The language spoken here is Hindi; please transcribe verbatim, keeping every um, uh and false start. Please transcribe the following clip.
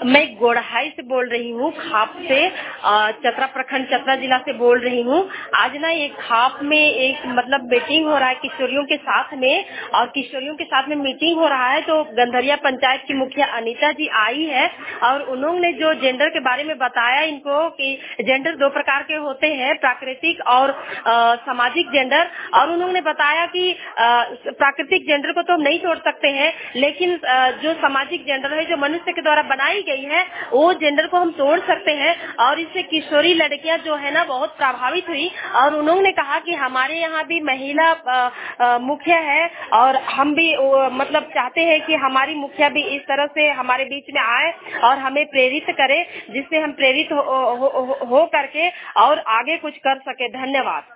मैं गोड़हाई से बोल रही हूँ, खाप से, अ, चतरा प्रखंड, चतरा जिला से बोल रही हूँ। आज ना एक खाप में एक मतलब मीटिंग हो रहा है किशोरियों के साथ में, और किशोरियों के साथ में मीटिंग हो रहा है तो गंधरिया पंचायत की मुखिया अनीता जी आई है और उन्होंने जो जेंडर के बारे में बताया इनको कि जेंडर दो प्रकार के होते हैं, प्राकृतिक और आ, सामाजिक जेंडर। और उन्होंने बताया कि आ, प्राकृतिक जेंडर को तो हम नहीं छोड़ सकते हैं, लेकिन आ, जो सामाजिक जेंडर है, जो मनुष्य के द्वारा बनाई गई है, वो जेंडर को हम तोड़ सकते हैं। और इससे किशोरी लड़कियां जो है ना बहुत प्रभावित हुई और उन्होंने कहा कि हमारे यहाँ भी महिला आ, आ, मुखिया है और हम भी आ, मतलब चाहते हैं कि हमारी मुखिया भी इस तरह से हमारे बीच में आए और हमें प्रेरित करे, जिससे हम प्रेरित हो, हो, हो, हो करके और आगे कुछ कर सके। धन्यवाद।